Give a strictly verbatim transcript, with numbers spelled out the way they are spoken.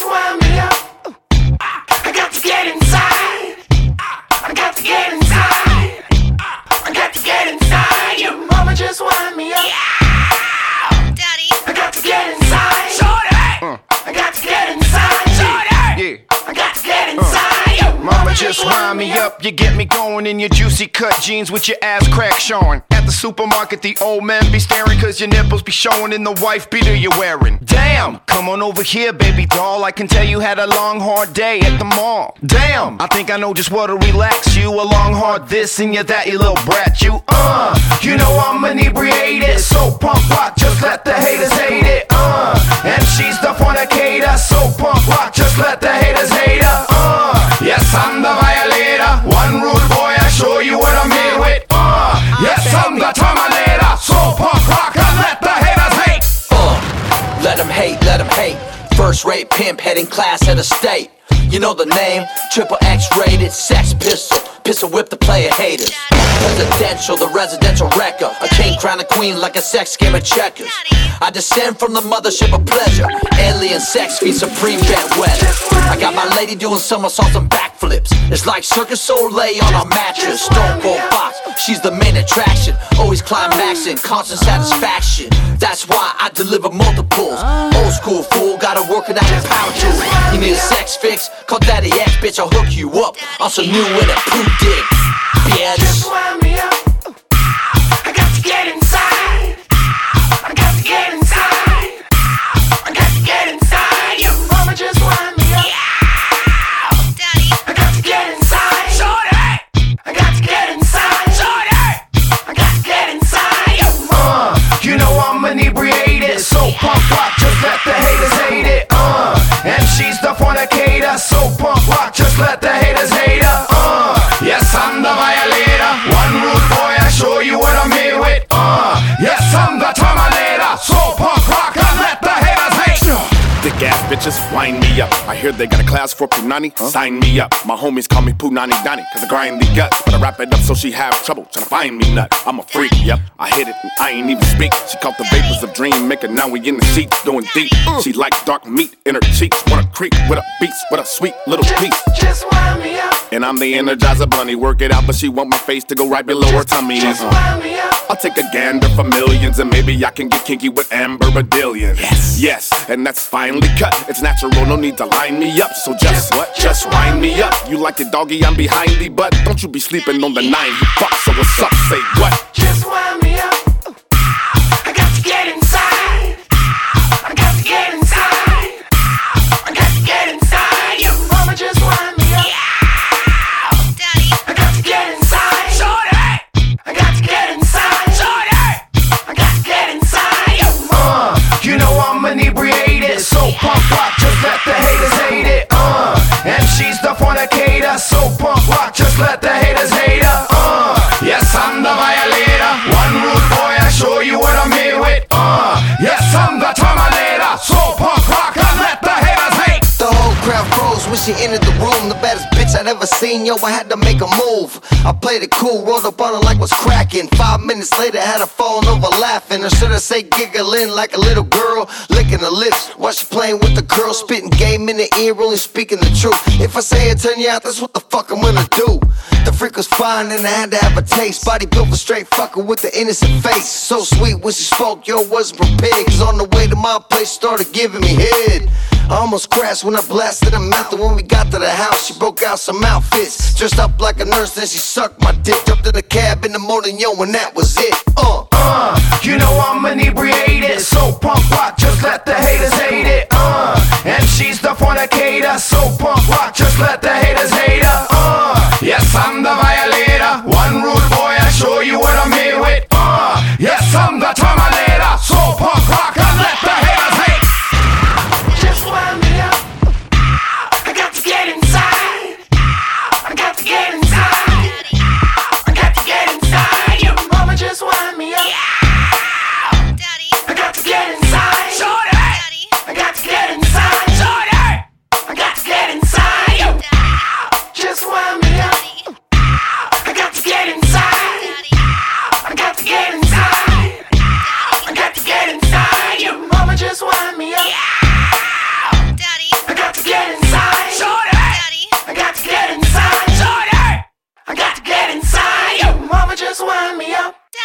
wind me up. I got to get inside. I got to get inside. I got to get inside you. Mama, just wind me up. Yeah. Daddy. I got to get inside. Shorty. Uh. I got to get inside. Shorty. Yeah. I got to get inside you. Uh. Mama, just wind me up. You get me going in your juicy cut jeans with your ass crack showing. At the supermarket, the old men be staring cause your nipples be showing in the wife beater you're wearing. Damn, come on over here, baby doll. I can tell you had a long, hard day at the mall. Damn, I think I know just what'll relax you. A long, hard this and you that, you little brat. You, uh, you know I'm inebriated. So punk rock, just let the haters hate it. Uh, and she's the fornicator. So punk rock, just let the haters hate her. Uh, yes, I'm the violator. One rude boy, I show you what I'm here with. Uh, yes, I'm the Terminator. So punk rock, I let the haters hate. Uh, let them hate, let them hate. First rate pimp, heading class at a state. You know the name, triple X rated, sex pistol. Pistol whip the player haters. Presidential, the residential wrecker. A king crown a queen like a sex game of checkers. I descend from the mothership of pleasure. Alien sex feed supreme bad weather. I got my lady doing somersaults and backflips. It's like Circus Soleil on a mattress. Stone Cold Fox, she's the main attraction. Always climaxing, constant satisfaction. That's why I deliver multiples. Old school fool, gotta work it out in power tools. You need a sex fix? Call Daddy X, bitch, I'll hook you up on some new in a poop dick, bitch. Just wind me up. I got to get inside. I got to get inside. I got to get inside you. Mama, just wind me up. Yeah. Daddy. I got to get inside. Shorty. I got to get inside. Shorty. I got to get inside you. Uh, you know I'm inebriated. So punk rock, just let the haters hate it. Uh, and she's the fornicator. So punk rock, just let the haters hate her. Uh, yes, I'm the violator. One rude boy, I show you what I'm here with. Uh, yes, I'm the Terminator. So punk rock, I let the haters hate. Thick ass bitches wind me up. I hear they got a class for Punani. Huh? Sign me up. My homies call me Punani Donnie, cause I grind the guts. But I wrap it up so she have trouble trying to find me nut. I'm a freak, yep. I hit it and I ain't even speak. She caught the vapors of dream maker. Now we in the sheets going deep. Uh. She like dark meat in her cheeks. Wanna creep with a beast, with a sweet little piece. Just wind me up. And I'm the Energizer Bunny. Work it out, but she want my face to go right below her tummy. Just Uh. wind me up. I'll take a gander for millions, and maybe I can get kinky with Amber Badillion. Yes, yes, and that's finally cut. It's natural, no need to line me up. So just what? Just wind me up. You like it, doggy? I'm behind the butt. Don't you be sleeping on the nine you fuck. So what's up? Say what? Just wind me up. I got to get inside. I got to get inside. I got to get inside you. Mama, just wind me up. Yeah. Daddy. I got to get inside. Shorty. I got to get inside. Shorty. I got to get inside you. Uh, you know I'm inebriated. So punk rock, just let the haters hate it. Uh, and she's the fornicator. So punk rock, just let the haters hate her. Uh, yes, I'm the violator. One rude boy, I show you what I'm here with. Uh, yes, I'm the Terminator. So punk rock, I let the haters hate. The whole crowd froze when she entered the room. The baddest bitch I'd ever seen, yo, I had to make a move. I played it cool, rolled up on her like was cracking. Five minutes later, had her falling over laughing. Or should I say giggling like a little girl, licking her lips while she playing with the girl, spitting game in the ear, only speaking the truth. If I say it, turn you out, that's what the fuck I'm gonna do. The freak was fine and I had to have a taste. Body built for straight fucker with the innocent face. So sweet when she spoke, yo, wasn't prepared. Cause on the way to my place, started giving me head. I almost crashed when I blasted her mouth. And when we got to the house, she broke out some outfits. Dressed up like a nurse, then she sucked my dick. Jumped in the cab in the morning, yo, and that was it. Uh, Uh, you know I'm inebriated. So punk rock, just let the haters hate it. Uh, and she's the fornicator. So punk rock, just let the haters hate her. Uh, yes, I'm the violator. One rude boy, I show you what I'm here with. Uh, yes, I'm the Terminator. So punk rock, I let the haters hate. Just wind me up. I got to get inside. I got to get inside. I got to get inside you. Mama, just wind me up. Daddy. I got to get inside. Daddy. I got to get inside. I got to get inside you. Just I got to get inside you. Mama just wind me up.